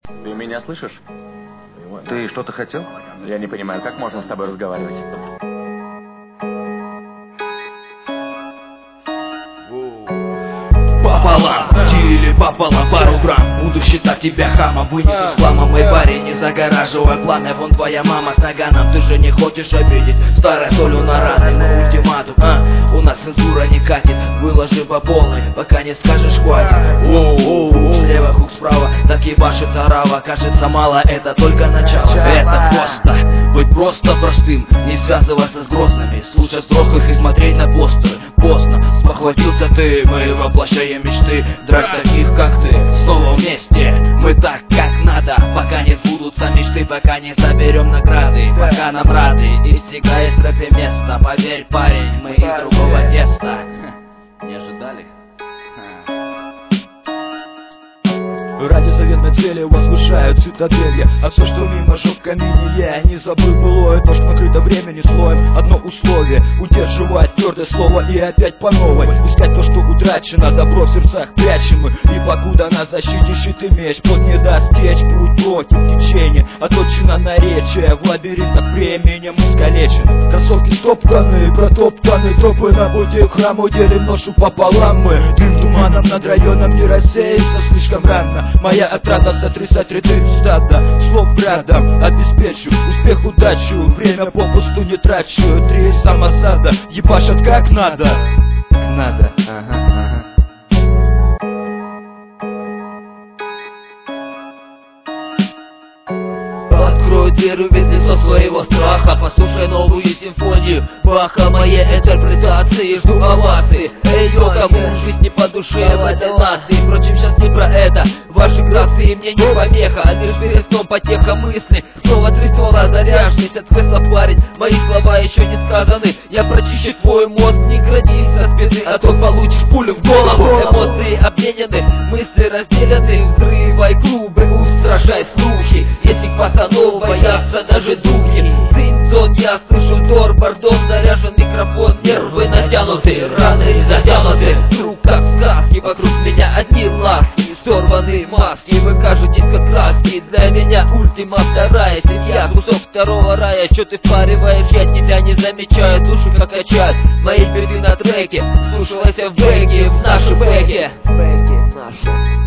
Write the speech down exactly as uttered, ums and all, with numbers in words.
Ты меня слышишь? Ты что-то хотел? Я не понимаю, как можно с тобой разговаривать? Пополам, делили пополам пару грамм. Буду считать тебя хамом, вынесу с хлама. Мой парень, не загораживай пламя. Вон твоя мама с наганом, ты же не хочешь обидеть. Старая солью на раны, мы ультиматум, а? У нас цензура не катит, выложи по полной, пока не скажешь хватит. Оу-оу-оу, слева хук справа, так ебашит орава. Кажется мало, это только начало. Это просто, быть просто простым, не связываться с грозными, слушать взрослых и смотреть на постеры. Поздно, спохватился ты, мы воплощаем мечты. Драть таких, как ты, снова вместе. Мы так, как надо, пока не сбудутся мечты, пока не соберем награды, пока нам рады. И всегда есть в рэпе место, поверь, парень, мы из другого теста. Не ожидали? Ради заветной цели возвышают цитаделья, а все, что мимо, шел в камине. Я не забыл былое, то, что накрыто времени слоем. Одно условие — удерживать твердое слово и опять по новой искать то, что утрачено, добро в сердцах прячем мы. И покуда на защите щит и меч, плод не даст течь, путь против течения, оточено наречие, в лабиринтах временем искалечен. Кроссовки стоптаны, протоптаны тропы на пути к храму, делим ношу пополам мы. Дым туманом над районом не рассеется слишком рано. Моя отрада сотрясать ряды стада, слов градом обеспечу успех, удачу, время попусту не трачу. Три самосада ебашат как надо. Как надо, ага, ага. Открой дверь, увидь лицо своего страха, послушай новую симфонию Баха, моей интерпретации, жду овации. Эй, йо, кому жизнь не по душе в этой нации. Впрочем, сейчас не про это, ваши грации мне не помеха, а лишь перед сном потеха мысли. Снова три ствола заряженность от кресла парень, мои слова еще не сказаны. Я прочищу твой мозг, не градись со спины, а то получишь пулю в голову. Эмоции обменены, мысли разделены, взрывай клубы, устрашай слухи. Этих пацанов боятся даже духи. Цинцон, я слышу тор, бордон, заряжен микрофон, нервы натянуты, раны затянуты. Вдруг как в сказке, вокруг меня одни ласки, сорванные маски, вы кажетесь как краски. Для меня ультима вторая семья, кусок второго рая. Чё ты впариваешь, я тебя не замечаю, душу как качают мои биты на треке. Слушалась в бэге, в наши бэги, бэги наши.